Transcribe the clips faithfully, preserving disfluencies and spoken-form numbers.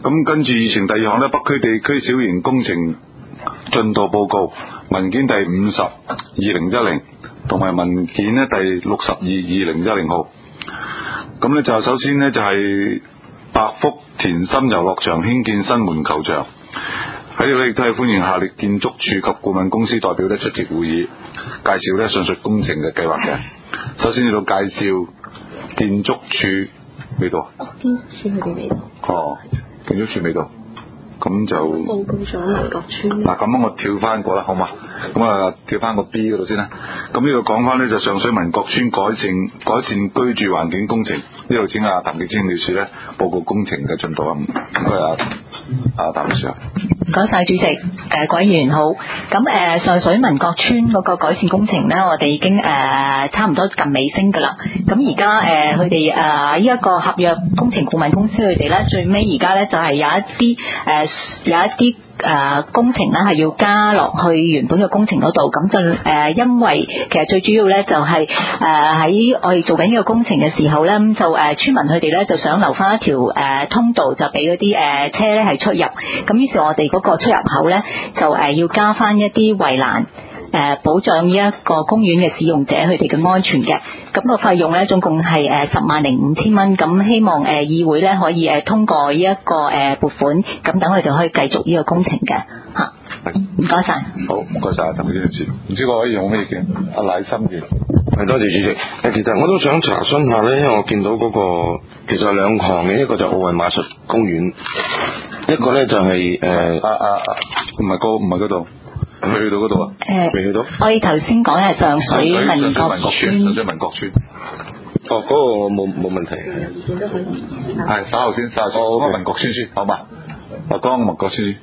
咁跟住議程第二項呢，北區地區小型工程進度報告文件第五十二零一零同埋文件呢第六十二二零一零號。咁呢就首先呢，就係百福田心遊樂場興建新門球場，喺度呢亦都係歡迎下列建築署及顧問公司代表呢出席會議，介紹呢上述工程嘅計劃嘅。首先要到介紹建築署未到？哦，建築署佢哋未到。哦，建築署未到。咁就報告咗民國村。嗱，咁我跳翻個啦，好嘛？咁啊，跳翻個 B 嗰度先啦。咁呢度講翻呢，就上水民國村改善改善居住環境工程，呢度請阿譚記清女士呢報告工程嘅進度啊。唔該啊，阿譚女士啊。 唔該晒主席，誒、呃、各位議員好。咁誒、呃、上水民國村嗰個改善工程呢，我哋已經誒、呃、差唔多近尾聲㗎啦。咁而家誒佢哋誒呢一個合約工程顧問公司佢哋呢，最尾而家呢就係、是、有一啲誒、呃、有一啲。誒、呃、工程咧係要加落去原本嘅工程嗰度，咁就誒、呃、因為其實最主要咧就係誒喺我哋做緊呢個工程嘅時候咧，咁就誒、呃、村民佢哋咧就想留翻一條誒、呃、通道，就俾嗰啲誒車咧係出入，咁於是我哋嗰個出入口咧就誒、呃、要加翻一啲圍欄。誒保障呢一個公園嘅使用者佢哋嘅安全嘅，咁、那個費用咧總共係誒十萬零五千蚊，咁希望誒、呃、議會咧可以誒通過呢一個誒撥款，咁等佢哋可以繼續呢個工程嘅嚇。唔該晒。 好，唔該晒，譚記清女士。唔知各位有咩意見？阿賴心嘅。 係，多謝主席。誒，其實我都想查詢下咧，因為我見到嗰、那個其實有兩項嘅，一個就奧運馬術公園，一個咧就係誒啊啊啊，唔係嗰唔係嗰度。未去到嗰度啊？誒，未去到。我哋頭先講係上水民國村， 上水民國村。 哦，嗰、那個冇冇問題。 意見都可以。 係稍後先，稍後先。講、哦、民國村先，好嘛？我講民國村。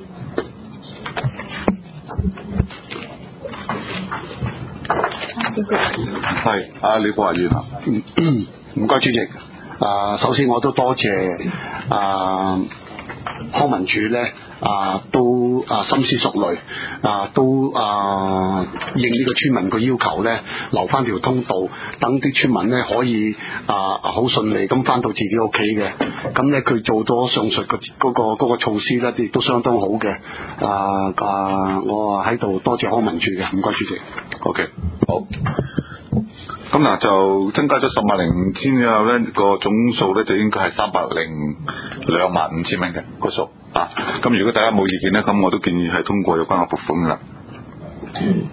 係，阿李國華議員啊。 唔該主席。啊、呃，首先我都多謝啊、呃、康文署咧。啊，都啊深思熟慮，啊都啊應呢個村民個要求咧，留翻條通道，等啲村民咧可以啊好順利咁翻到自己屋企嘅。咁咧佢做咗上述個嗰個嗰個措施咧，亦都相當好嘅。啊啊，我喺度多謝康文署嘅，唔該主席。 OK， 好。咁嗱就增加咗十萬零五千之後咧，個總數咧就應該係三百零兩萬五千蚊嘅個數啊。咁如果大家冇意見咧，咁我都建議係通過有關嘅撥款噶啦。嗯。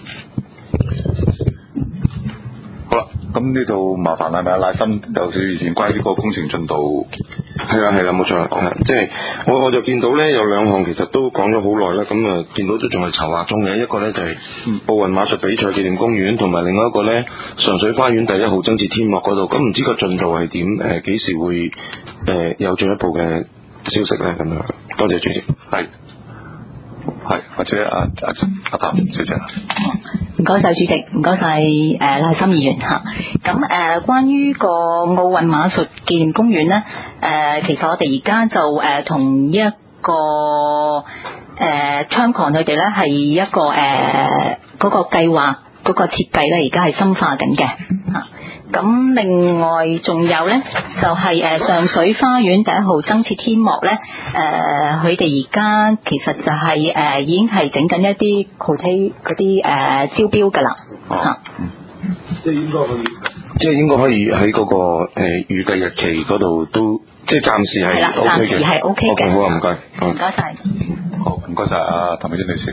好啦，咁呢度麻煩係咪阿賴心有少少意見關於呢個工程進度？ 係啊係啦，冇錯，即係我我就見到咧有兩項其實都講咗好耐啦，咁啊見到都仲係籌劃中嘅，一個咧就係奧運馬術比賽紀念公園，同埋另外一個咧上水花園第一號增設天幕嗰度，咁唔知個進度係點？誒幾時會誒、呃、有進一步嘅消息咧？咁樣，多謝主席。 係係或者阿阿阿譚小姐。 唔該晒主席，唔該晒誒賴心議員嚇。咁誒、呃、關於個奧運馬術紀念公園咧，誒、呃、其實我哋而家就誒同呢一個誒 Tramcon 佢哋咧係一個誒嗰、呃那個計劃嗰、那個設計咧，而家係深化緊嘅嚇。咁另外仲有咧，就係、是、誒上水花園第一號增設天幕咧，誒佢哋而家其實就係、是、誒、呃、已經係整緊一啲 hotel 嗰啲誒招標㗎啦嚇。 即係應該可以，即係應該可以喺嗰、那個誒、呃、預計日期嗰度都，即係暫時係 OK 嘅。係啦，暫時係 OK 嘅。好啊，唔該。 唔該晒。 好，唔該晒啊，譚美珍女士。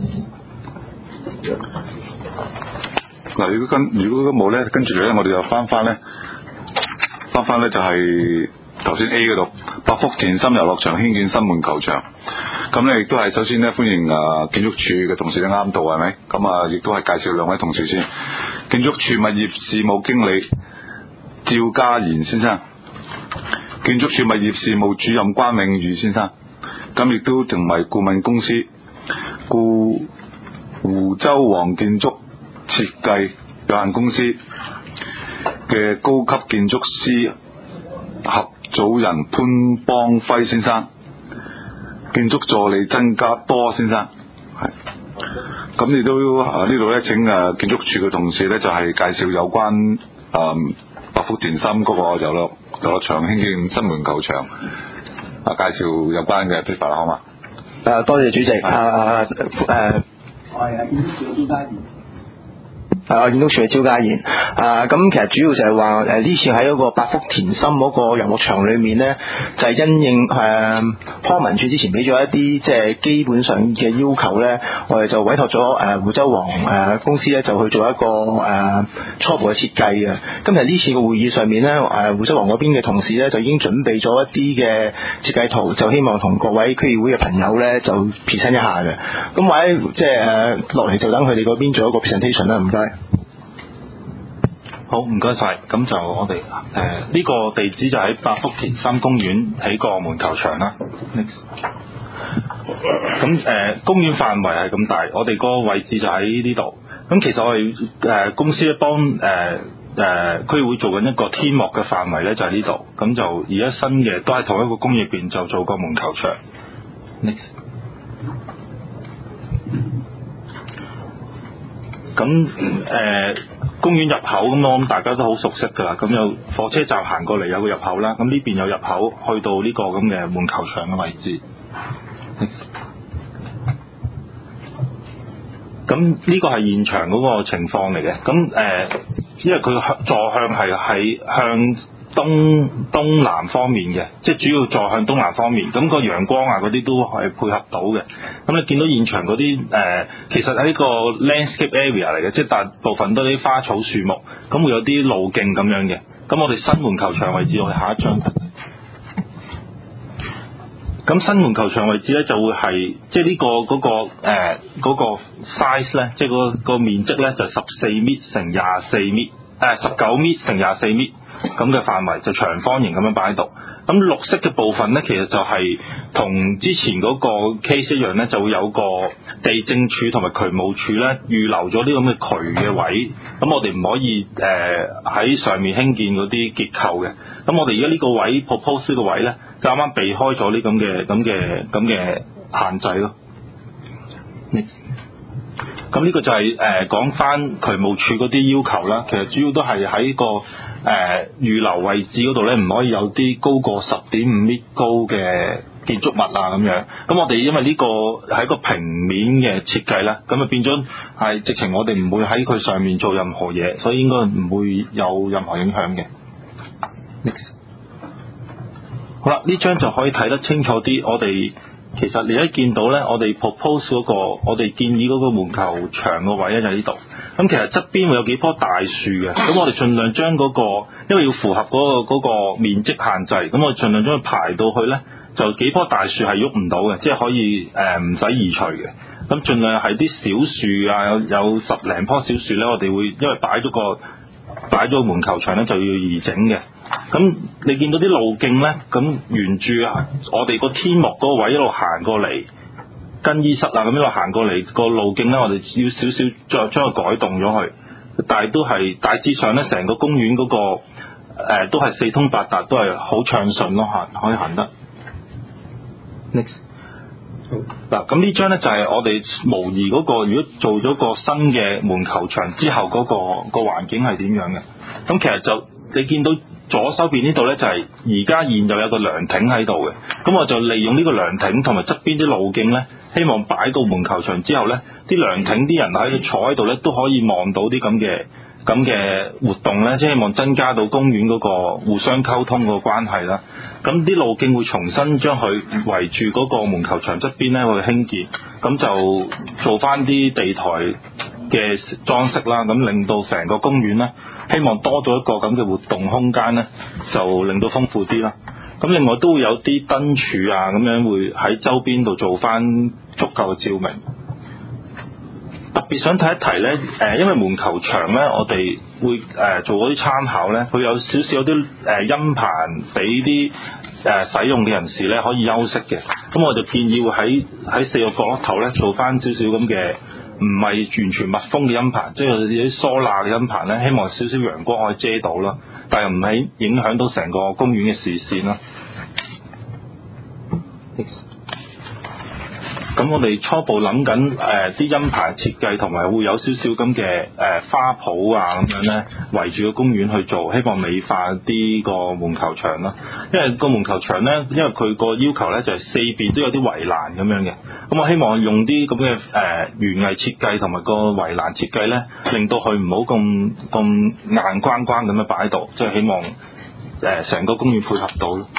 嗱，如果跟如果都冇咧，跟住嚟咧，我哋就翻翻咧，翻翻咧就係頭先 A 嗰度，百福田心遊樂場興建新門球場。咁咧亦都係首先咧歡迎啊建築署嘅同事咧啱到係咪？咁啊亦都係介紹兩位同事先。建築署物業事務經理趙家賢先生，建築署物業事務主任關永宇先生。咁亦都同埋顧問公司顧湖州黃建築設計有限公司嘅高級建築師合組人潘邦輝先生，建築助理曾家多先生，係咁亦都啊呢度咧請啊建築署嘅同事咧就係、是、介紹有關啊百福田心嗰個遊樂遊樂場興建新門球場啊介紹有關嘅 paper 啦，好嘛？ 誒，多謝主席。啊啊誒。 我係建築署嘅招家賢。 係啊，建築署嘅招家賢。啊，咁其實主要就係話誒呢次喺嗰個百福田心嗰個遊樂場裏面咧，就係、是、因應誒康文署之前俾咗一啲即係基本上嘅要求咧，我哋就委託咗誒湖州王誒公司咧就去做一個誒、呃、初步嘅設計嘅。今日呢次嘅會議上面咧，誒湖州王嗰邊嘅同事咧就已經準備咗一啲嘅設計圖，就希望同各位區議會嘅朋友咧就 present 一下嘅。咁或者即係誒落嚟就等佢哋嗰邊做一個 presentation 啦，唔該。 好，唔該晒。咁就我哋誒呢個地址就喺百福田心公園起個門球場啦。咁誒、呃、公園範圍係咁大，我哋個位置就喺呢度。咁其實我哋誒、呃、公司咧幫誒誒區議會做緊一個天幕嘅範圍咧，就喺呢度。咁就而家新嘅都係同一個工業入邊就做個門球場。Next。咁誒、呃、公園入口咁我諗大家都好熟悉㗎啦。咁有火車站行過嚟有個入口啦，咁呢邊有入口去到呢個咁嘅門球場嘅位置。咁呢個係現場嗰個情況嚟嘅。咁誒、呃，因為佢座向係喺向東東南方面嘅，即係主要座向東南方面，咁、那個陽光啊嗰啲都係配合到嘅。咁你見到現場嗰啲誒，其實係一個 landscape area 嚟嘅，即係大部分都係啲花草樹木，咁會有啲路徑咁樣嘅。咁我哋新門球場位置，我哋下一張。咁新門球場位置咧就會係即係呢個嗰、那個誒嗰、呃那個 size 咧，即係個個面積咧就十四米乘廿四米，誒十九米乘廿四米。咁嘅範圍就長方形咁樣擺喺度。咁綠色嘅部分呢，其實就係同之前嗰個 case 一樣呢，就會有個地政處同埋渠務處呢預留咗啲咁嘅渠嘅位。咁我哋唔可以誒喺、呃、上面興建嗰啲結構嘅。咁我哋而家呢個位 propose 呢個位呢，就啱啱避開咗呢咁嘅咁嘅咁嘅限制咯。咁呢個就係誒講翻渠務處嗰啲要求啦。其實主要都係喺個誒、呃、預留位置嗰度咧，唔可以有啲高過十點五米高嘅建築物啊咁樣。咁我哋因為呢個係一個平面嘅設計啦，咁啊變咗係直情我哋唔會喺佢上面做任何嘢，所以應該唔會有任何影響嘅。Next. 好啦，呢張就可以睇得清楚啲，我哋。其實你一見到咧，我哋 propose 嗰個，我哋建議嗰個門球場個位咧就喺呢度。咁其實側邊會有幾棵大樹嘅，咁我哋盡量將嗰個，因為要符合嗰個嗰個面積限制，咁我哋盡量將佢排到去咧，就幾棵大樹係喐唔到嘅，即係可以誒唔使移除嘅。咁盡量係啲小樹啊，有有十零棵小樹咧，我哋會因為擺咗個擺咗個門球場咧，就要移整嘅。咁你見到啲路徑咧，咁沿住我哋個天幕嗰個位一路行過嚟，更衣室啊咁一路行過嚟個路徑咧，我哋要少少再將佢改動咗佢，但係都係大致上咧，成個公園嗰、嗰個、呃、都係四通八達，都係好暢順咯，行可以行得。Next。嗱，咁呢張咧就係我哋模擬嗰、嗰個，如果做咗個新嘅門球場之後嗰、嗰個、個環境係點樣嘅？咁其實就你見到。左手邊呢度呢，就係而家現就有個涼亭喺度嘅，咁我就利用呢個涼亭同埋側邊啲路徑呢，希望擺到門球場之後呢，啲涼亭啲人喺度坐喺度呢，都可以望到啲咁嘅咁嘅活動呢，即係希望增加到公園嗰個互相溝通個關係啦。咁啲路徑會重新將佢圍住嗰個門球場側邊呢去興建，咁就做翻啲地台嘅裝飾啦，咁令到成個公園呢，希望多咗一個咁嘅活動空間呢，就令到豐富啲啦。咁另外都會有啲燈柱啊，咁樣會喺周邊度做翻足夠嘅照明。特別想提一提呢，誒，因為門球場呢，我哋會誒做嗰啲參考呢，佢有少少有啲誒音棚俾啲誒使用嘅人士呢可以休息嘅。咁我就建議會喺喺四個角落頭呢做翻少少咁嘅。唔係完全密封嘅音棚，即係有啲疏罅嘅音棚咧，希望少少陽光可以遮到啦，但係唔係影響到成個公園嘅視線啦。 咁我哋初步諗緊誒啲陰牌設計，同埋會有少少咁嘅誒花圃啊咁樣咧，圍住個公園去做，希望美化啲個門球場啦。因為個門球場咧，因為佢個要求咧就係四邊都有啲圍欄咁樣嘅。咁我希望用啲咁嘅誒園藝設計同埋個圍欄設計咧，令到佢唔好咁咁硬框框咁樣擺喺度，即係希望誒成個公園配合到咯。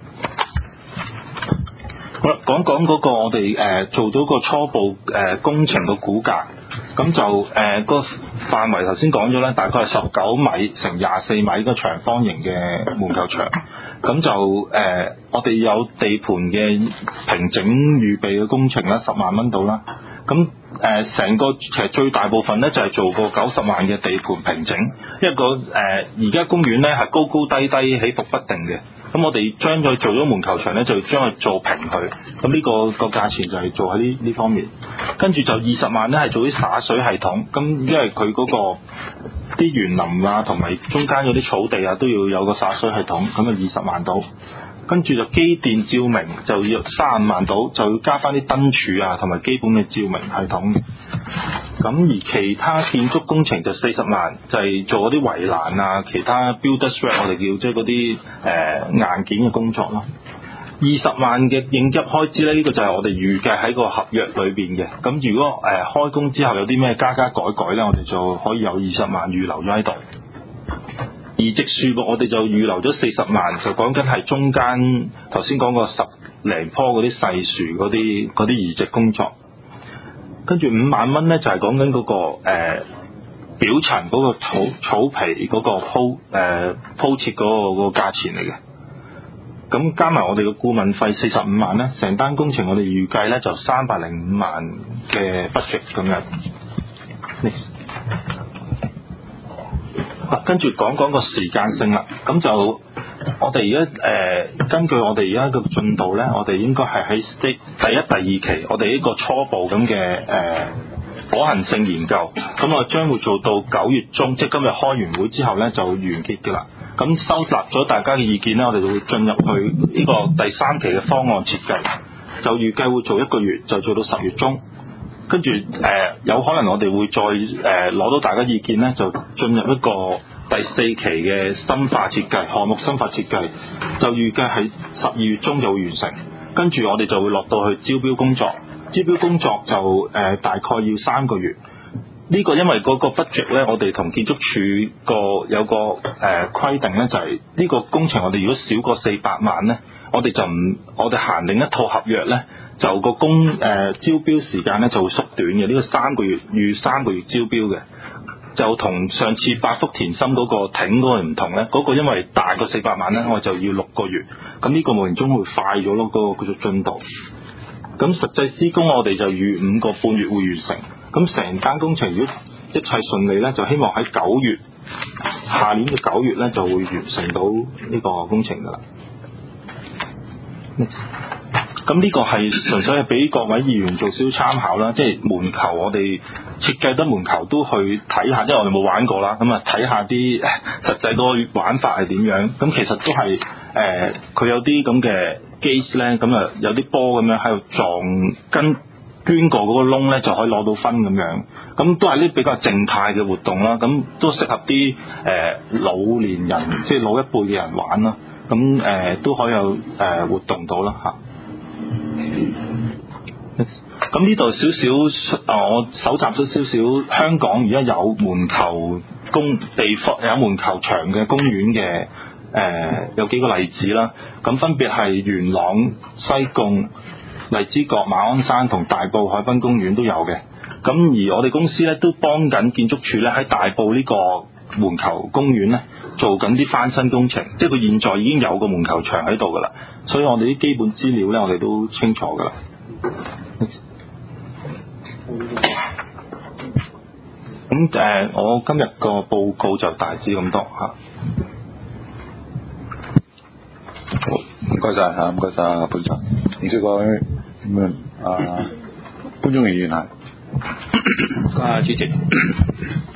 好啦，講講嗰個我哋誒、呃、做到個初步誒、呃、工程個估價，咁就誒、呃那個範圍頭先講咗咧，大概係十九米乘廿四米個長方形嘅門球場，咁就誒、呃、我哋有地盤嘅平整預備嘅工程啦，十萬蚊到啦，咁誒成個其實最大部分咧就係、是、做過九十萬嘅地盤平整，因為個誒而家公園咧係高高低低起伏不定嘅。咁我哋將佢做咗門球場咧，就將佢做平佢。咁呢、這個個價錢就係做喺呢呢方面。跟住就二十萬咧，係做啲灑水系統。咁因為佢嗰、那個啲園林啊，同埋中間嗰啲草地啊，都要有個灑水系統。咁啊二十萬到。跟住就機電照明就要三十五萬到，就要加翻啲燈柱啊，同埋基本嘅照明系統。咁而其他建築工程就四十萬，就係、是、做嗰啲圍欄啊，其他 builders work 我哋叫即係嗰啲誒硬件嘅工作咯。二十萬嘅應急開支咧，呢、這個就係我哋預計喺個合約裏邊嘅。咁如果誒、呃、開工之後有啲咩加加改改咧，我哋就可以有二十萬預留咗喺度。移植樹木我哋就預留咗四十萬，就講緊係中間頭先講過十零棵嗰啲細樹嗰啲嗰啲移植工作。跟住五萬蚊咧就係講緊嗰個誒、呃、表層嗰個草草皮嗰個鋪誒、呃、鋪設嗰個、嗰個價錢嚟嘅。咁加埋我哋嘅顧問費四十五萬咧，成單工程我哋預計咧就三百零五萬嘅 budget 咁樣。啊，跟住講講個時間性啦，咁就我哋而家誒根據我哋而家嘅進度咧，我哋應該係喺第一、第二期，我哋呢個初步咁嘅誒可行性研究，咁我將會做到九月中，即係今日開完會之後咧就完結㗎啦。咁收集咗大家嘅意見咧，我哋就會進入去呢個第三期嘅方案設計，就預計會做一個月，就做到十月中。跟住誒、呃、有可能我哋會再誒攞、呃、到大家意見咧，就進入一個第四期嘅深化設計項目深化設計，就預計喺十二月中就會完成。跟住我哋就會落到去招標工作，招標工作就誒、呃、大概要三個月。呢、這個因為嗰個 budget 咧，我哋同建築署個有個誒、呃、規定咧，就係、是、呢個工程我哋如果少過四百萬咧，我哋就唔我哋行另一套合約咧。就個工誒、呃、招標時間咧就會縮短嘅，呢、這個三個月預三個月招標嘅，就同上次百福田心嗰個艇嗰個唔同咧，嗰、那個因為大過四百萬咧，我就要六個月，咁呢個無形中會快咗咯，嗰、那個叫做進度。咁實際施工我哋就預五個半月會完成，咁成單工程如果一切順利咧，就希望喺九月下年嘅九月咧就會完成到呢個工程㗎啦。咁呢個係純粹係俾各位議員做少參考啦，即係門球我哋設計得門球都去睇下，因為我哋冇玩過啦，咁啊睇下啲實際個玩法係點樣。咁其實都係誒，佢、呃、有啲咁嘅 gauge 咧，咁啊有啲波咁樣喺度撞跟捐過嗰個窿咧，就可以攞到分咁樣。咁都係啲比較靜態嘅活動啦，咁都適合啲誒、呃、老年人，即係老一輩嘅人玩啦。咁誒、呃、都可以有誒、呃、活動到啦嚇。咁呢度少少，啊，我搜集咗少少香港而家有門球公地方有門球場嘅公園嘅誒、呃，有幾個例子啦。咁分別係元朗、西貢、荔枝角、馬鞍山同大埔海濱公園都有嘅。咁而我哋公司咧都幫緊建築署咧喺大埔呢個門球公園咧做緊啲翻新工程，即係佢現在已經有個門球場喺度㗎啦。所以我哋啲基本資料咧，我哋都清楚㗎啦。咁誒、呃，我今日個報告就大致咁多嚇。 好，唔該晒嚇，唔該晒啊，本長。唔知各位咁啊，啊，觀眾議員啊， 啊，主席。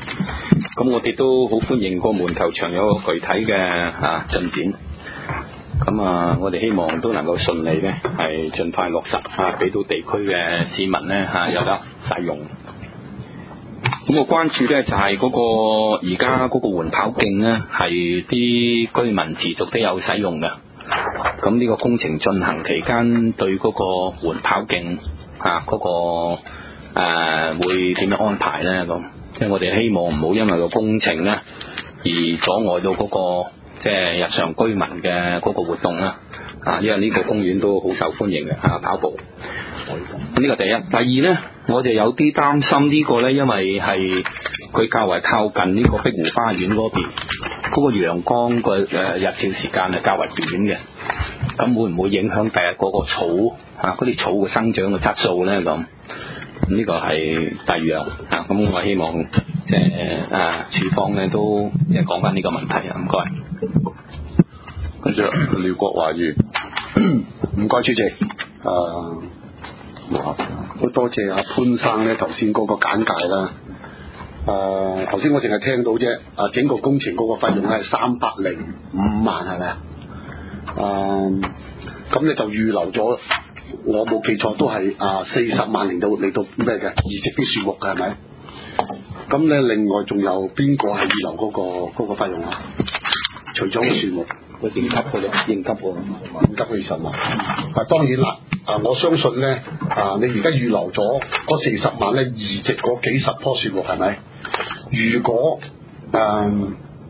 咁我哋都好歡迎個門球場有個具體嘅啊進展。 咁啊，我哋希望都能夠順利咧，係盡快落實啊，俾到地區嘅市民咧嚇、啊、有得使用。咁我關注咧就係、是、嗰、那個而家嗰個緩跑徑咧，係啲居民持續都有使用嘅。咁呢個工程進行期間，對嗰個緩跑徑啊嗰、那個誒、啊、會點樣安排咧？咁即係我哋希望唔好因為個工程咧而阻礙到嗰、那個即係日常居民嘅嗰個活動啦。啊，因為呢個公園都好受歡迎嘅嚇、啊、跑步。呢個第一，第二咧，我就有啲擔心呢個咧，因為係佢較為靠近呢個碧湖花園嗰邊，嗰、那個陽光個誒、呃、日照時間係較為短嘅，咁會唔會影響第日嗰個草啊嗰啲草嘅生長嘅質素咧？咁呢個係第二樣啊，咁我希望即係啊處方咧都即係講翻呢個問題啊，唔該。 跟住廖國華議員， 唔該主席，誒、呃。好多謝阿潘生咧頭先嗰個簡介啦。誒頭先我淨係聽到啫，啊整個工程嗰個費用咧係三百零五萬係咪啊？誒咁咧就預留咗，我冇記錯都係啊四十萬嚟到嚟到咩嘅移植啲樹木嘅係咪？咁咧另外仲有邊個係預留嗰、嗰個嗰、嗰個費用啊？除咗個樹木。 個應急嘅咯，應急喎， 應急嘅二十萬。啊，當然啦，啊，我相信咧，啊，你而家預留咗嗰四十萬咧，移植嗰幾十棵樹木係咪？如果誒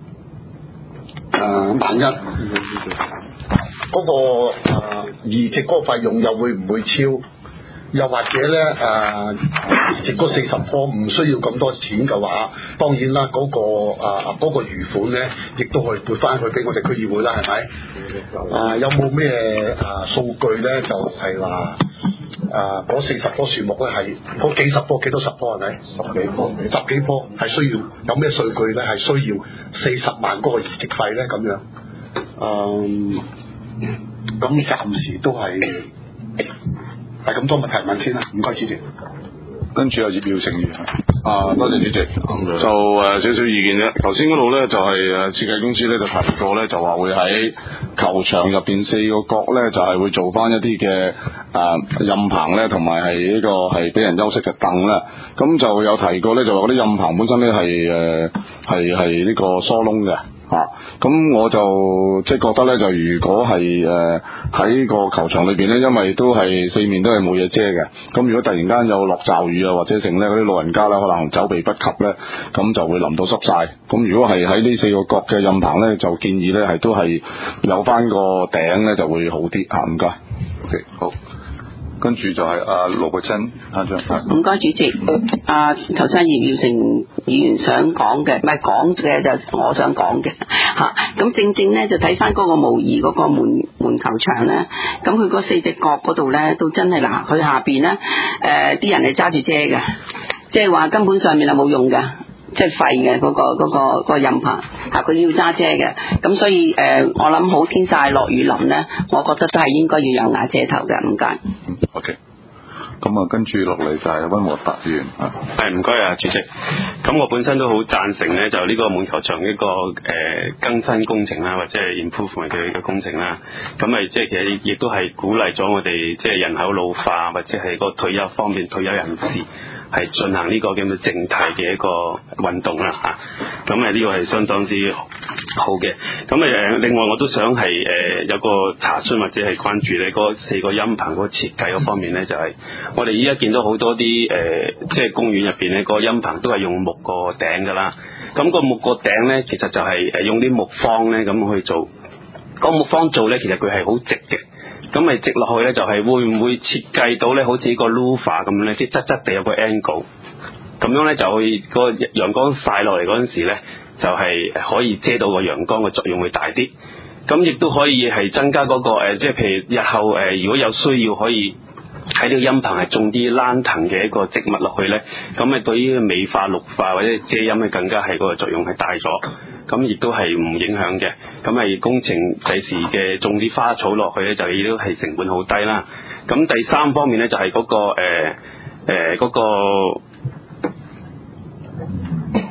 誒萬一嗰、嗰個、啊、移植嗰個費用又會唔會超？又或者咧誒，移植嗰四十棵唔需要咁多錢嘅話，當然啦，嗰、嗰個啊嗰、嗰個餘款咧，亦都可以撥翻去俾我哋區議會啦，係咪？啊，有冇咩啊數據咧？就係話啊，嗰四十棵樹木咧係嗰幾十棵幾多十棵係咪？十幾棵，十幾棵係需要有咩數據咧？係需要四十萬嗰個移植費咧？咁樣，嗯，咁暫時都係。係咁多問題問先啦，唔該主席。 跟住有葉耀成議員，啊多謝主席。就誒少少意見啫。頭先嗰度咧就係誒設計公司咧就提過咧，就話會喺球場入邊四個角咧就係、是、會做翻一啲嘅誒蔭棚咧，同埋係呢個係俾人休息嘅凳啦。咁就有提過咧，就話嗰啲蔭棚本身咧係誒係係呢個疏窿嘅。嚇，咁、啊、我就即係覺得咧，就如果係誒喺個球場裏邊咧，因為都係四面都係冇嘢遮嘅，咁如果突然間有落驟雨啊，或者剩咧嗰啲老人家啦，可能走避不及咧，咁就會淋到濕晒。咁如果係喺呢四個角嘅蔭棚咧，就建議咧係都係有翻個頂咧就會好啲嚇。唔該。OK， 好。跟住就係阿盧國珍校長。 唔該主席，啊頭先葉耀成議員想講嘅，唔係講嘅就我想講嘅嚇。咁、啊、正正咧就睇翻嗰個模擬嗰個門門球場咧，咁佢嗰四隻角嗰度咧都真係嗱，佢下邊咧誒啲人係揸住遮嘅，即係話根本上面係冇用㗎。即係廢嘅嗰個嗰、嗰個嗰、嗰個蔭棚嚇，佢要揸遮嘅，咁所以誒、呃，我諗好天曬落雨淋咧，我覺得都係應該要有瓦遮頭嘅，唔該。 O K，咁啊，跟住落嚟就係溫和達議員啊， 係唔該啊，主席。咁我本身都好贊成咧，就呢個滿球場一個誒、呃、更新工程啦，或者係 improvement 嘅嘅工程啦。咁咪即係其實亦都係鼓勵咗我哋即係人口老化或者係個退休方面退休人士。係進行呢個咁嘅靜態嘅一個運動啦嚇，咁誒呢個係相當之好嘅。咁誒另外我都想係誒、呃、有個查詢或者係關注咧嗰四個陰棚嗰個設計嗰方面咧，就係、是、我哋依家見到好多啲誒、呃、即係公園入邊咧個陰棚都係用木個頂㗎啦。咁、個木個頂咧其實就係誒用啲木方咧咁去做，個木方做咧其實佢係好直嘅。咁咪直落去咧，就係會唔會設計到咧，好似個 louvre 咁咧，即係側側地有個 angle，咁樣咧就會個陽光曬落嚟嗰陣時咧，就係、是、可以遮到個陽光嘅作用會大啲。咁亦都可以係增加嗰、那個、呃、即係譬如日後誒、呃，如果有需要可以喺呢個陰棚係種啲蘭藤嘅一個植物落去咧，咁咪對於美化綠化或者遮陰咧，更加係嗰個作用係大咗。咁亦都係唔影響嘅，咁係工程第時嘅種啲花草落去咧，就亦都係成本好低啦。咁第三方面咧就係、是、嗰、那個誒誒嗰個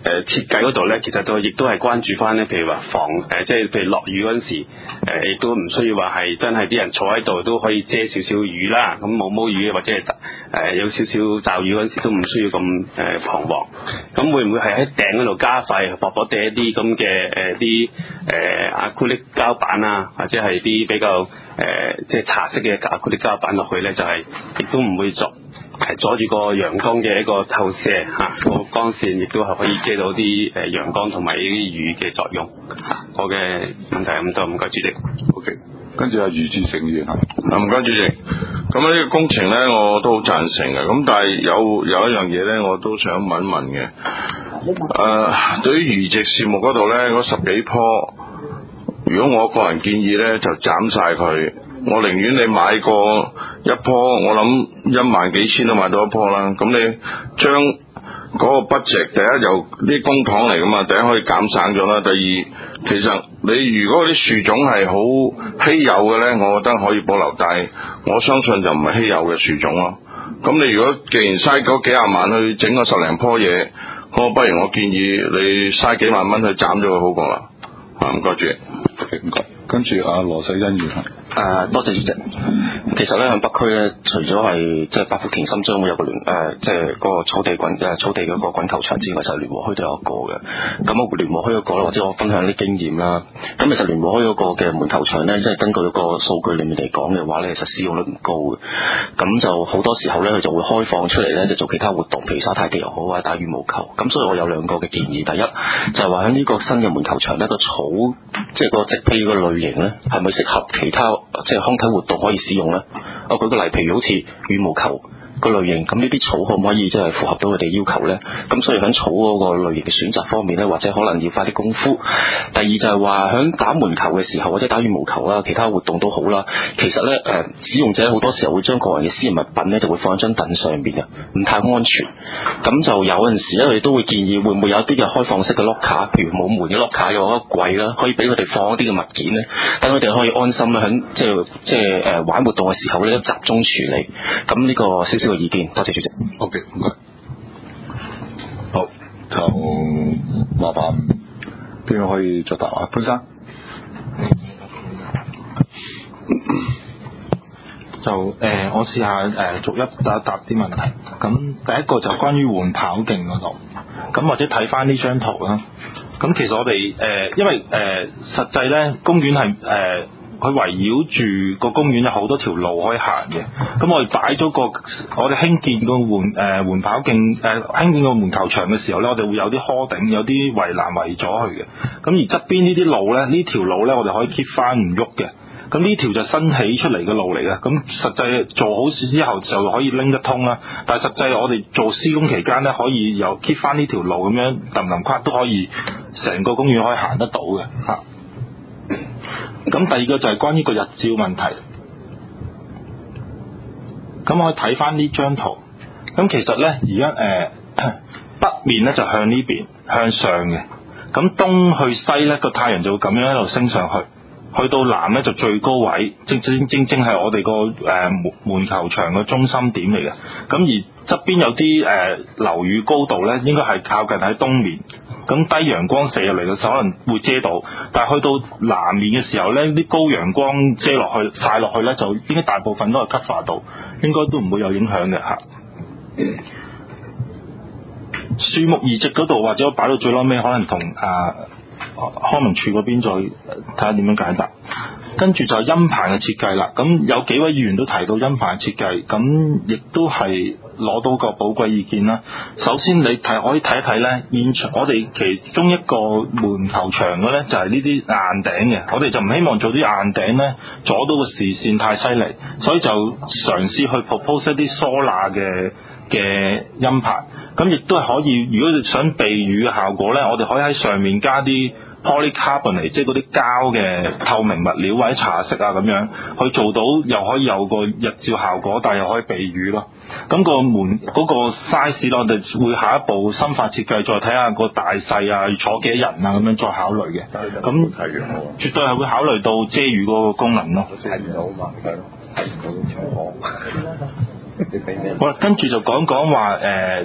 誒設計嗰度咧，其實都亦都係關注翻咧，譬如話防誒、呃，即係譬如落雨嗰陣時，誒、呃、亦都唔需要話係真係啲人坐喺度都可以遮少少雨啦。咁毛毛雨或者係誒、呃、有少少驟雨嗰陣時都唔需要咁誒、呃、彷徨。咁會唔會係喺頂嗰度加塊薄薄地一啲咁嘅誒啲誒阿酷力膠板啊，或者係啲比較誒、呃、即係茶色嘅阿酷力膠板落去咧，就係、是、亦都唔會作。係阻住個陽光嘅一個透射嚇，個、啊、光線亦都係可以遮到啲誒陽光同埋啲雨嘅作用。我嘅問題咁多，唔該主席。 O.K. 跟住阿余志成議員嚇， 唔該主席。咁呢個工程咧，我都好贊成嘅。咁但係有有一樣嘢咧，我都想問一問嘅。誒、呃，對於移植樹木嗰度咧，嗰十幾棵，如果我個人建議咧，就斬晒佢。我寧願你買過一棵，我諗一萬幾千都買到一棵啦。咁你將嗰個 budget，第一由啲公帑嚟噶嘛，第一可以減省咗啦。第二，其實你如果啲樹種係好稀有嘅咧，我覺得可以保留，但係我相信就唔係稀有嘅樹種咯。咁你如果既然嘥嗰幾廿萬去整個十零棵嘢，我不如我建議你嘥幾萬蚊去斬咗佢好過啦。啊，唔該主席。 唔該。跟住阿羅世欣議員。 誒、呃，多謝主席。其實咧，喺北區咧，除咗係即係百福田心將會有個聯誒，即係嗰個草地滾誒草地嗰個滾球場之外，就聯和墟都有一個嘅。咁我聯和墟嗰個咧，或者我分享啲經驗啦。咁其實聯和墟嗰個嘅門球場咧，即係根據嗰個數據裡面嚟講嘅話咧，其實使用率唔高嘅。咁就好多時候咧，佢就會開放出嚟咧，就做其他活動，譬如沙太極又好或者打羽毛球。咁所以我有兩個嘅建議，第一就係話喺呢個新嘅門球場咧，個草即係個植被個類型咧，係咪適合其他即係康體活動可以使用咧？我舉個例，譬如好似羽毛球個類型，咁呢啲草可唔可以即係符合到佢哋要求咧？咁所以喺草嗰個類型嘅選擇方面咧，或者可能要花啲功夫。第二就係話喺打門球嘅時候，或者打羽毛球啦，其他活動都好啦。其實咧誒、呃，使用者好多時候會將個人嘅私人物品咧，就會放喺張凳上邊嘅，唔太安全。咁就有陣時咧，佢哋都會建議會唔會有一啲嘅開放式嘅 locker，譬如冇門嘅 locker，有一個櫃啦，可以俾佢哋放一啲嘅物件咧，等佢哋可以安心咧喺即係即係誒玩活動嘅時候咧，集中處理。咁呢個少少嘅意見，多謝主席。 O.K. 唔該。好，就麻煩邊個可以作答啊？潘生。 就誒、呃，我試下誒、呃、逐一答一答啲問題。咁第一個就關於緩跑徑嗰度，咁或者睇翻呢張圖啦。咁其實我哋誒、呃，因為誒、呃、實際咧，公園係誒。呃佢圍繞住個公園有好多條路可以行嘅，咁我哋擺咗個我哋興建個緩誒緩跑徑誒興建個門球場嘅時候咧，我哋會有啲坡頂，有啲圍欄圍咗佢嘅。咁而側邊呢啲路咧，呢條路咧我哋可以 keep 翻唔喐嘅。咁呢條就新起出嚟嘅路嚟嘅，咁實際做好事之後就可以拎得通啦。但係實際我哋做施工期間咧，可以有 keep 翻呢條路咁樣揼揼跨都可以成個公園可以行得到嘅嚇。咁第二個就係關於個日照問題，咁我可以睇翻呢張圖。咁其實咧，而家誒北面咧就向呢邊向上嘅，咁東去西咧個太陽就會咁樣一路升上去，去到南咧就最高位，正正正正係我哋個誒門門球場嘅中心點嚟嘅。咁而側邊有啲誒、呃、樓宇高度咧，應該係靠近喺東面。咁低陽光射入嚟嘅時候可能會遮到，但係去到南面嘅時候咧，啲高陽光遮落去曬落去咧，就應該大部分都係吸化到，應該都唔會有影響嘅嚇。樹木移植嗰度或者我擺到最撈尾，可能同啊康文署嗰邊再睇下點樣解答。跟住就係音棚嘅設計啦，咁有幾位議員都提到音棚嘅設計，咁亦都係攞到個寶貴意見啦。首先你睇可以睇一睇咧，現場我哋其中一個門球場嘅咧就係呢啲硬頂嘅，我哋就唔希望做啲硬頂咧阻到個視線太犀利，所以就嘗試去 propose 一啲疏罅嘅嘅音棚，咁亦都係可以。如果你想避雨嘅效果咧，我哋可以喺上面加啲polycarbonate，即係嗰啲膠嘅透明物料或者茶色啊咁樣，去做到又可以有個日照效果，但係又可以避雨咯。咁、個門嗰、個 size 我哋會下一步深化設計，再睇下個大細啊，坐幾多人啊咁樣再考慮嘅。咁絕對係會考慮到遮雨嗰個功能咯。睇唔到嘛，係咯，睇唔到好啦，跟住就講講話誒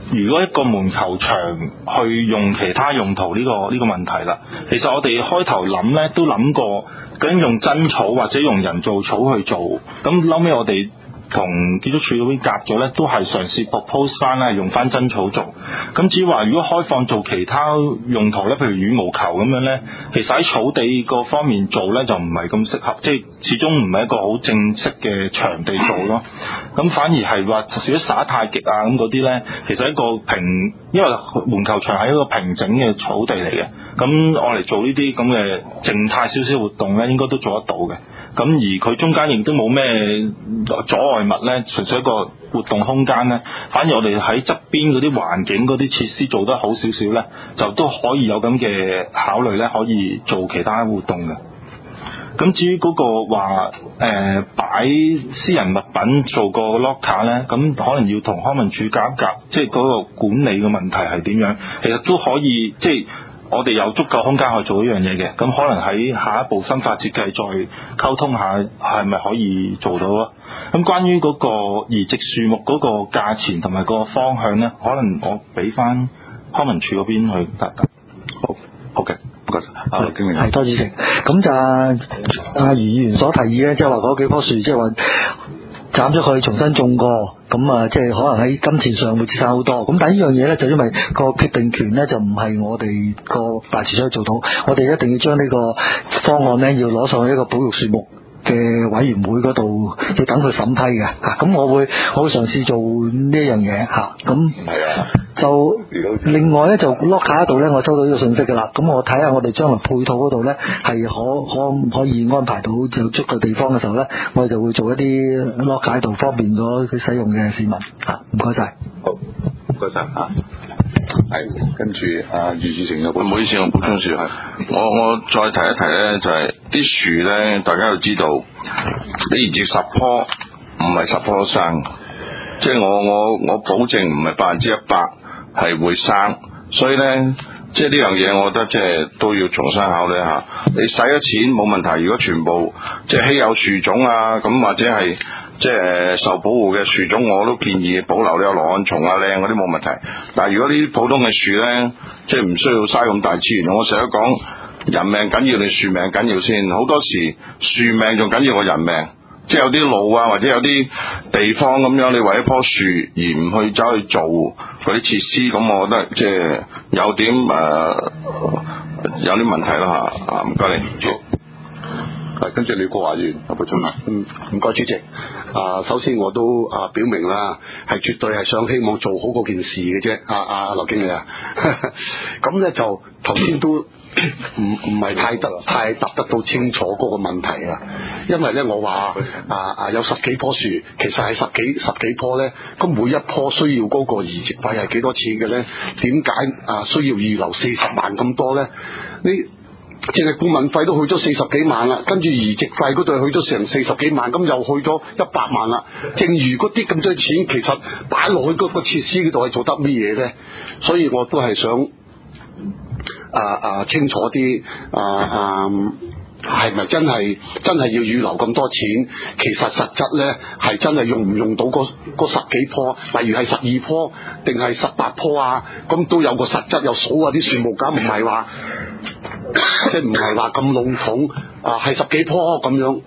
如果一個門球場去用其他用途呢、呢個呢、呢個問題啦，其實我哋開頭諗咧都諗過，究竟用真草或者用人造草去做，咁後尾我哋同建築署嗰邊夾咗咧，都係嘗試 propose 翻咧用翻真草做。咁至於話如果開放做其他用途咧，譬如羽毛球咁樣咧，其實喺草地個方面做咧就唔係咁適合，即係始終唔係一個好正式嘅場地做咯。咁反而係話如果耍太極啊咁嗰啲咧，其實一個平，因為門球場係一個平整嘅草地嚟嘅，咁我嚟做呢啲咁嘅靜態少少活動咧，應該都做得到嘅。咁而佢中間亦都冇咩阻礙物咧，純粹一個活動空間咧。反而我哋喺側邊嗰啲環境嗰啲設施做得好少少咧，就都可以有咁嘅考慮咧，可以做其他活動嘅。咁至於嗰個話誒擺私人物品做個 locker 咧，咁可能要同康文署夾一夾，即係嗰個管理嘅問題係點樣？其實都可以即係。我哋有足夠空間去做呢樣嘢嘅，咁可能喺下一步新法設計再溝通下，係咪可以做到咯？咁關於嗰個移植樹木嗰個價錢同埋個方向咧，可能我俾翻康文署嗰邊去答答。 好，好嘅，唔該晒。啊，經理係多謝成。咁就阿余議員所提議咧，即係話嗰幾棵樹，即係話斬咗佢重新種過，咁啊，即係可能喺金錢上會節省好多。咁但係呢樣嘢咧，就因為個決定權咧，就唔係我哋個辦事處做到，我哋一定要將呢個方案咧，要攞上去一個保育樹木嘅委員會嗰度，要等佢審批嘅嚇。咁我會我會嘗試做呢一樣嘢嚇。咁係啊。 就另外咧，就 locker 度咧，我收到呢個信息㗎啦。咁我睇下我哋將來配套嗰度咧，係可可唔可以安排到有足夠地方嘅時候咧，我哋就會做一啲 locker 度方便咗佢使用嘅市民嚇。唔該晒。 好，唔該晒嚇。係，跟住阿余志成嘅，唔好意思，我補充樹係，我我再提一提咧，就係啲樹咧，大家要知道，你移植十棵唔係十棵都生，即係我我我保證唔係百分之一百係會生，所以咧，即係呢樣嘢，我覺得即係都要重新考慮下。你使咗錢冇問題，如果全部即係稀有樹種啊，咁或者係。即係受保護嘅樹種，我都建議保留呢個羅漢松啊、靚嗰啲冇問題。但係如果呢啲普通嘅樹咧，即係唔需要嘥咁大資源。我成日講人命緊要定樹命緊要先，好多時樹命仲緊要過人命。即係有啲路啊，或者有啲地方咁樣，你為一棵樹而唔去走去做嗰啲設施，咁我覺得即係有點誒、呃、有啲問題啦嚇。啊，唔該你。係，跟住廖國華議員有補充啦。 嗯，唔該主席。啊，首先我都啊表明啦，係絕對係想希望做好嗰件事嘅啫。啊啊，劉經理啊，咁咧就頭先都唔唔係太得太答得到清楚嗰個問題啊。因為咧我話啊啊有十幾棵樹，其實係十幾十幾棵咧，咁每一棵需要嗰個移植費係幾多錢嘅咧？點解啊需要預留四十萬咁多咧？呢淨係顧問費都去咗四十幾萬啦，跟住移植費嗰度去咗成四十幾萬，咁又去咗一百萬啦。正如嗰啲咁多錢，其實擺落去嗰個設施嗰度係做得乜嘢咧？所以我都係想啊啊清楚啲啊啊，係咪真係真係要預留咁多錢？其實實質咧係真係用唔用到嗰十幾棵，例如係十二棵定係十八棵啊？咁都有個實質有數啊啲樹木㗎，唔係話。即係唔係話咁籠統啊，係十幾棵咁樣。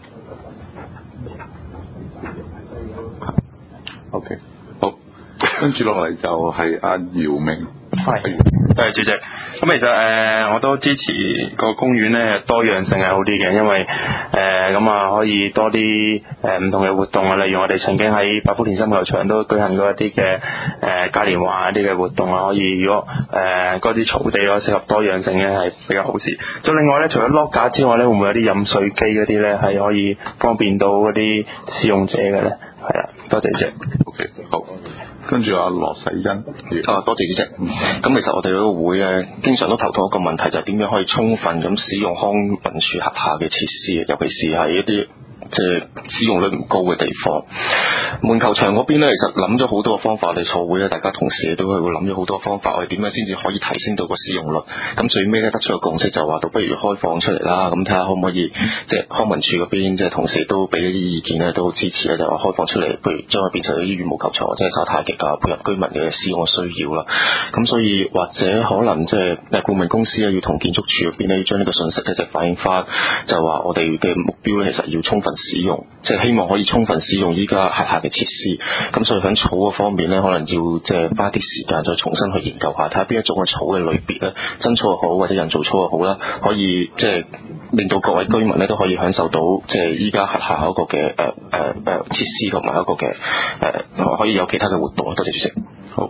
OK， 好，跟住落嚟就係阿姚明。 係，多謝主席。咁其實誒、呃，我都支持個公園咧多樣性係好啲嘅，因為誒咁啊可以多啲誒唔同嘅活動啊，例如我哋曾經喺百福田心球場都舉行過一啲嘅誒嘉年華一啲嘅活動啊，可以如果誒嗰啲草地咯適合多樣性咧係比較好事。咁另外咧，除咗 lock 架之外咧，會唔會有啲飲水機嗰啲咧係可以方便到嗰啲使用者嘅咧？係啦，多謝主席。 OK， 好。跟住阿羅世欣， 啊，多謝主席。咁、嗯、其實我哋嗰個會咧，經常都頭痛一個問題，就係點樣可以充分咁使用康文署轄下嘅設施，尤其是係一啲即係使用率唔高嘅地方。 門球場嗰邊咧，其實諗咗好多個方法，我哋坐會咧，大家同事都係會諗咗好多方法，我哋點樣先至可以提升到個使用率？咁最尾咧得出個共識就話到，不如開放出嚟啦，咁睇下可唔可以即係康文署嗰邊即係同事都俾一啲意見咧，都好支持咧，就話開放出嚟，譬如將佢變成啲羽毛球場或者係耍太極啊，配合居民嘅使用嘅需要啦。咁所以或者可能即係誒顧問公司咧，要同建築署嗰邊咧，要將呢個信息咧就反映翻，就話我哋嘅目標咧，其實要充分使用，即係希望可以充分使用依家轄下嘅設施。咁所以喺草嘅方面咧，可能要即係花啲時間再重新去研究下，睇下邊一種嘅草嘅類別咧，真草又好或者人造草又好啦，可以即係令到各位居民咧都可以享受到即係依家轄下一個嘅誒誒誒設施同埋一個嘅誒、呃、可以有其他嘅活動。多謝主席。好，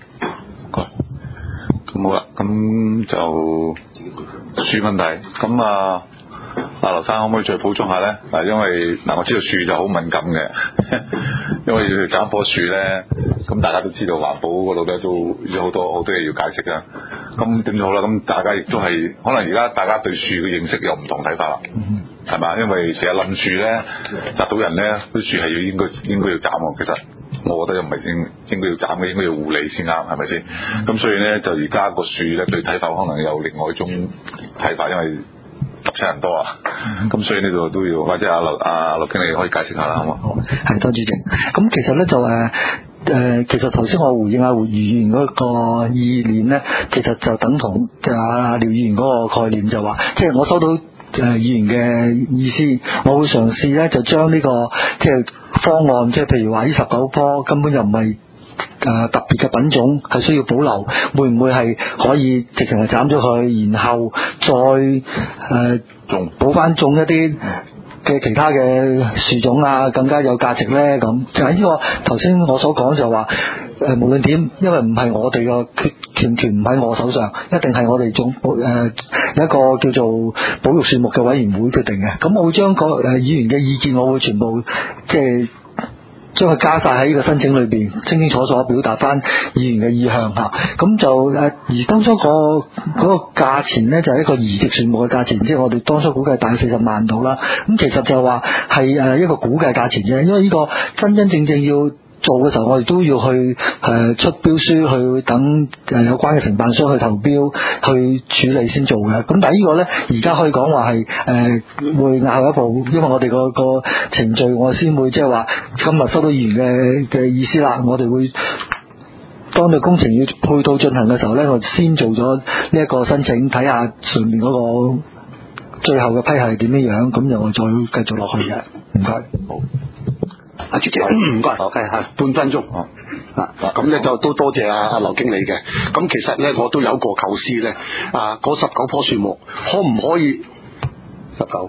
咁好啦，咁就樹問題，咁啊。阿劉生可唔可以再補充下咧？嗱，因為嗱我知道樹就好敏感嘅，因為要去斬棵樹咧，咁大家都知道環保嗰度咧都有好多好多嘢要解釋啊。咁點都好啦，咁大家亦都係可能而家大家對樹嘅認識有唔同睇法啦，係嘛？因為成日冧樹咧，砸到人咧，啲樹係要應該應該要斬喎。其實我覺得又唔係應應該要斬嘅，應該要護理先啱，係咪先？咁所以咧就而家個樹咧對睇法可能有另外一種睇法，因為揼親人多啊，咁所以呢度都要，或者阿劉阿劉經理可以解釋下啦，好嘛？ 好，係多謝主席。咁其實咧就誒誒、呃，其實頭先我回應阿胡議員嗰個意念咧，其實就等同阿廖議員嗰個概念，就話，即係我收到誒議員嘅意思，我會嘗試咧就將呢、這個即係方案，即係譬如話呢十九棵根本就唔係。誒、呃、特別嘅品種係需要保留，會唔會係可以直情係斬咗佢，然後再誒仲補翻種一啲嘅其他嘅樹種啊，更加有價值咧？咁就喺呢、這個頭先我所講就話誒、呃，無論點，因為唔係我哋個決權權唔喺我手上，一定係我哋種誒、呃、一個叫做保育樹木嘅委員會決定嘅。咁我會將個誒、呃、議員嘅意見，我會全部即係。將佢加晒喺呢個申請裏邊，清清楚楚表達翻議員嘅意向嚇。咁就誒，而當初、嗰個嗰、嗰個價錢咧，就係、是、一個移植樹木嘅價錢，即係我哋當初估計大約四十萬度啦。咁其實就話係誒一個估計價錢啫，因為呢個真真正正要做嘅時候，我哋都要去誒、呃、出標書，去等誒有關嘅承辦商去投標去處理先做嘅。咁但係呢個咧，而家可以講話係誒會押後一步，因為我哋個個程序我先會即係話今日收到議員嘅嘅意思啦，我哋會當個工程要配套進行嘅時候咧，我先做咗呢一個申請，睇下上面嗰個最後嘅批係點樣樣，咁就我再繼續落去嘅。唔該，好。 阿主席，唔該，係係半分鐘。啊，咁咧就都多謝阿阿劉經理嘅。咁其實咧，我都有個構思咧，啊，嗰十九棵樹木可唔可以十九？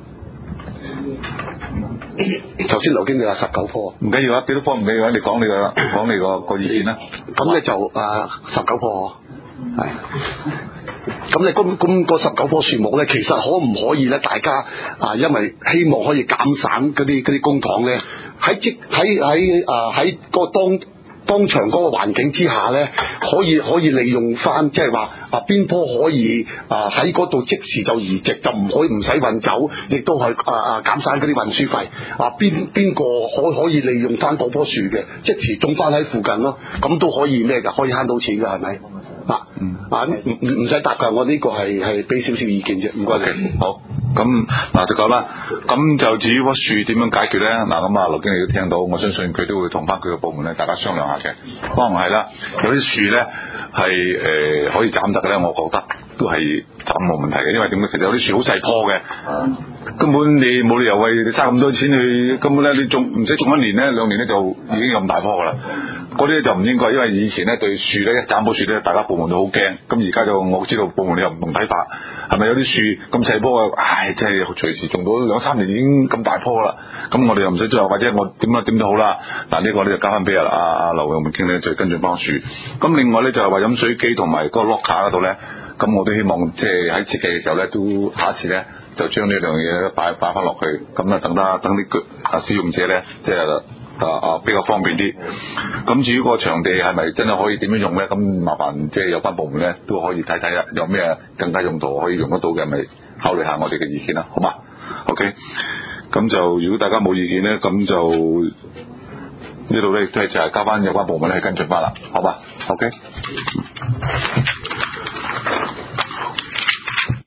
頭先劉經理話十九棵， 唔緊要啊，幾多棵唔緊要啊，你講你個講你個個意見啦。 咁咧就啊十九棵，係。咁你咁咁嗰十九棵樹木咧，其實可唔可以咧？大家啊，因為希望可以減省嗰啲嗰啲公帑咧，喺即喺喺啊喺個當當場嗰個環境之下咧，可以可以利用翻，即係話啊邊棵可以啊喺嗰度即時就移植，就唔可以唔使運走，亦都係啊啊減省嗰啲運輸費。啊邊邊個可可以利用翻嗰棵樹嘅，即時種翻喺附近咯，咁都可以咩㗎？可以慳到錢㗎，係咪？啊，嗯、啊，唔唔唔使答噶，我呢個係係俾少少意見啫，唔該你。 好，咁嗱就講啦，咁就至於棵樹點樣解決咧？嗱，咁啊，劉經理都聽到，我相信佢都會同翻佢個部門咧，大家商量下嘅。可能係啦，有啲樹咧係誒可以斬得嘅咧，我覺得都係斬冇問題嘅，因為點解？其實有啲樹好細棵嘅，根本你冇理由為你嘥咁多錢去，根本咧你種唔使種一年咧，兩年咧就已經咁大棵噶啦。嗰啲咧就唔應該，因為以前咧對樹咧一斬棵樹咧，大家部門都好驚。咁而家就我知道部門你又唔同睇法，係咪有啲樹咁細棵啊？唉，真係隨時種到兩三年已經咁大棵啦。咁我哋又唔使最後，或者我點樣點都好啦。嗱，呢個咧就交翻俾阿阿阿劉永明經理再跟進幫樹。咁另外咧就係話飲水機同埋嗰個 locker 嗰度咧，咁我都希望即係喺設計嘅時候咧，都下一次咧就將呢兩樣嘢擺擺翻落去，咁啊等得等啲啊使用者咧即係。啊啊比較方便啲，咁至於個場地係咪真係可以點樣用咧？咁麻煩即係有關部門咧都可以睇睇啊，有咩更加用途可以用得到嘅，咪考慮下我哋嘅意見啦，好嘛 ？OK，咁就如果大家冇意見咧，咁就呢度咧亦都係就係交翻有關部門咧去跟進翻啦，好吧 ？OK。